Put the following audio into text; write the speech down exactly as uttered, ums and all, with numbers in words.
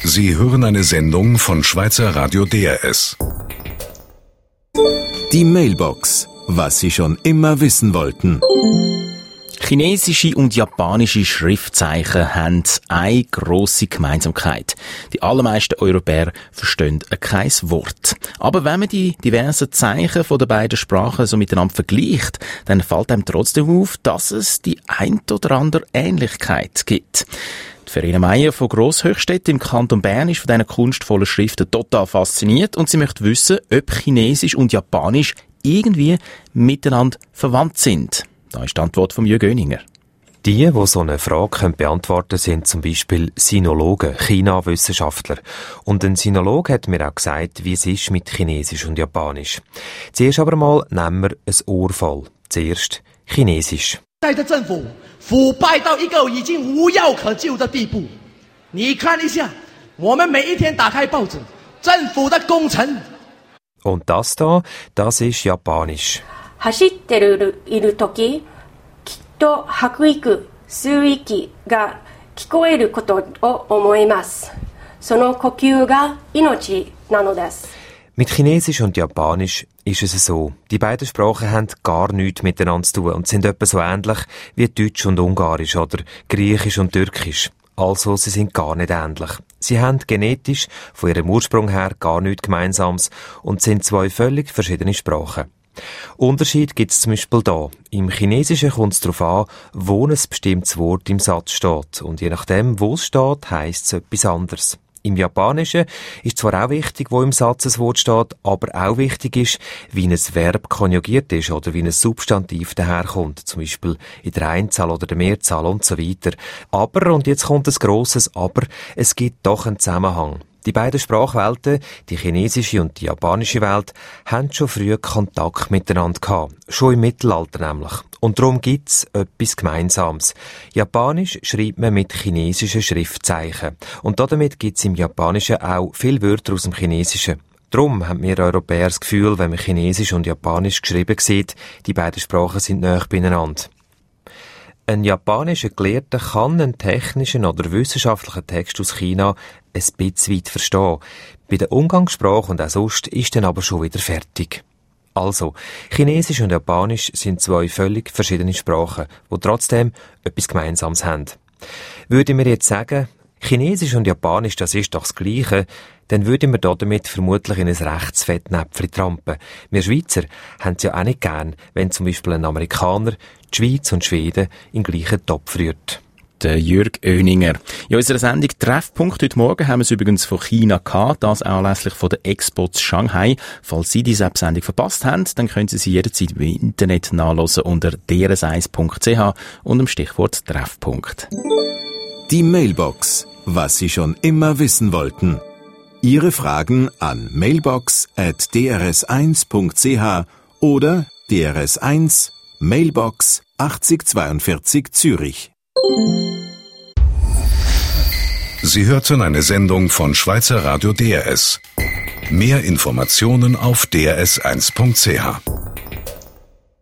Sie hören eine Sendung von Schweizer Radio D R S. Die Mailbox. Was Sie schon immer wissen wollten. Chinesische und japanische Schriftzeichen haben eine grosse Gemeinsamkeit. Die allermeisten Europäer verstehen kein Wort. Aber wenn man die diversen Zeichen von den beiden Sprachen so miteinander vergleicht, dann fällt einem trotzdem auf, dass es die ein oder andere Ähnlichkeit gibt. Verena Meyer von Grosshöchstedt im Kanton Bern ist von diesen kunstvollen Schriften total fasziniert und sie möchte wissen, ob Chinesisch und Japanisch irgendwie miteinander verwandt sind. Da ist die Antwort von Jürg Oeninger. Die, die so eine Frage beantworten können, sind zum Beispiel Sinologen, China-Wissenschaftler. Und ein Sinologe hat mir auch gesagt, wie es ist mit Chinesisch und Japanisch. Zuerst aber mal nehmen wir ein Ohr voll. Zuerst Chinesisch. 在的政府腐败到一个已经无药可救的地步。你看一下，我们每一天打开报纸，政府的工程。 Und das da, das ist Japanisch. 走っている時、きっと吐く息、吸う息が聞こえることを思います。その呼吸が命なのです。 Mit Chinesisch und Japanisch ist es so. Die beiden Sprachen haben gar nichts miteinander zu tun und sind etwa so ähnlich wie Deutsch und Ungarisch oder Griechisch und Türkisch. Also, sie sind gar nicht ähnlich. Sie haben genetisch von ihrem Ursprung her gar nichts Gemeinsames und sind zwei völlig verschiedene Sprachen. Unterschied gibt es zum Beispiel da. Im Chinesischen kommt es darauf an, wo ein bestimmtes Wort im Satz steht. Und je nachdem, wo es steht, heisst es etwas anderes. Im Japanischen ist zwar auch wichtig, wo im Satz ein Wort steht, aber auch wichtig ist, wie ein Verb konjugiert ist oder wie ein Substantiv daherkommt, zum Beispiel in der Einzahl oder der Mehrzahl und so weiter. Aber, und jetzt kommt ein grosses Aber, es gibt doch einen Zusammenhang. Die beiden Sprachwelten, die chinesische und die japanische Welt, haben schon früh Kontakt miteinander gehabt. Schon im Mittelalter nämlich. Und darum gibt's etwas Gemeinsames. Japanisch schreibt man mit chinesischen Schriftzeichen. Und damit gibt's im Japanischen auch viele Wörter aus dem Chinesischen. Darum haben wir Europäer das Gefühl, wenn man Chinesisch und Japanisch geschrieben sieht, die beiden Sprachen sind nahe beieinander. Ein japanischer Gelehrter kann einen technischen oder wissenschaftlichen Text aus China ein bisschen weit verstehen. Bei der Umgangssprache und auch sonst ist dann aber schon wieder fertig. Also, Chinesisch und Japanisch sind zwei völlig verschiedene Sprachen, die trotzdem etwas Gemeinsames haben. Würde mir jetzt sagen, Chinesisch und Japanisch, das ist doch das Gleiche, dann würden wir damit vermutlich in ein Rechtsfettnäpfchen trampen. Wir Schweizer haben es ja auch nicht gern, wenn zum Beispiel ein Amerikaner die Schweiz und Schweden in den gleichen Topf rührt. Der Jürg Oeninger. In unserer Sendung Treffpunkt heute Morgen haben wir es übrigens von China gehabt, das anlässlich von der Expo zu Shanghai. Falls Sie diese Sendung verpasst haben, dann können Sie sie jederzeit im Internet nachlesen unter d r s eins punkt c h und dem Stichwort Treffpunkt. Die Mailbox. Was Sie schon immer wissen wollten. Ihre Fragen an mailbox at d r s eins punkt c h oder D R S eins Mailbox achtzig zweiundvierzig Zürich. Sie hörten eine Sendung von Schweizer Radio D R S. Mehr Informationen auf d r s eins punkt c h.